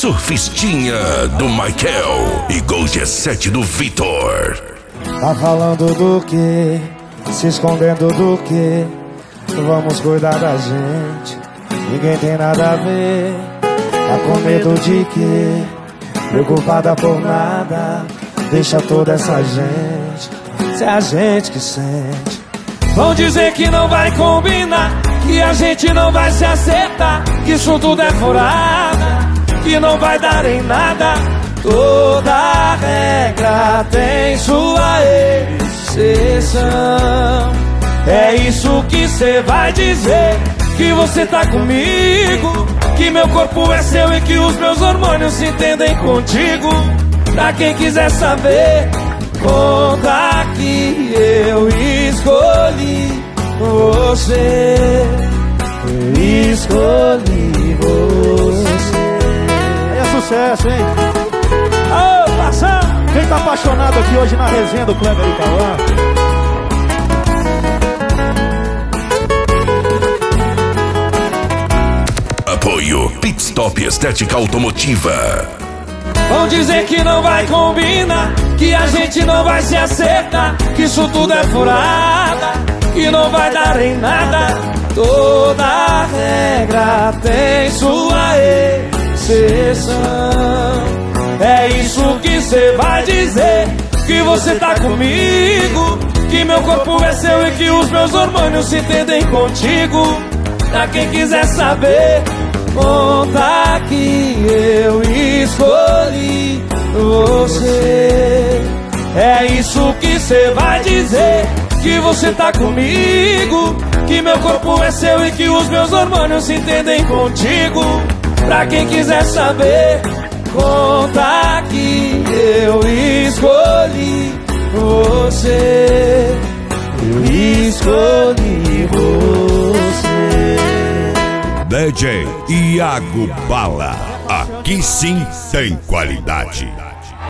Surfistinha do Michael e Gol G7 do Vitor. Tá falando do que? Se escondendo do que? Vamos cuidar da gente, ninguém tem nada a ver. Tá com medo de quê? Preocupada por nada. Deixa toda essa gente, se é a gente que sente. Vão dizer que não vai combinar, que a gente não vai se acertar, que isso tudo é furada, que não vai dar em nada. Toda regra tem sua exceção. É isso que cê vai dizer, que você tá comigo, que meu corpo é seu e que os meus hormônios se entendem contigo. Pra quem quiser saber, conta que eu escolhi você. Eu escolhi você. É sucesso, hein? Ô, passão! Quem tá apaixonado aqui hoje na resenha do Kleber e Cauã? Apoio Pit Stop Estética Automotiva. Vão dizer que não vai combinar, que a gente não vai se acertar, que isso tudo é furada, que não vai dar em nada. Toda regra tem sua exceção. É isso que cê vai dizer, que você tá comigo, que meu corpo é seu e que os meus hormônios se entendem contigo. Pra quem quiser saber, conta que eu escolhi você. É isso que cê vai dizer, que você tá comigo, que meu corpo é seu e que os meus hormônios se entendem contigo. Pra quem quiser saber, conta que eu escolhi você. Eu escolhi você. DJ Iago Bala, aqui sim tem qualidade.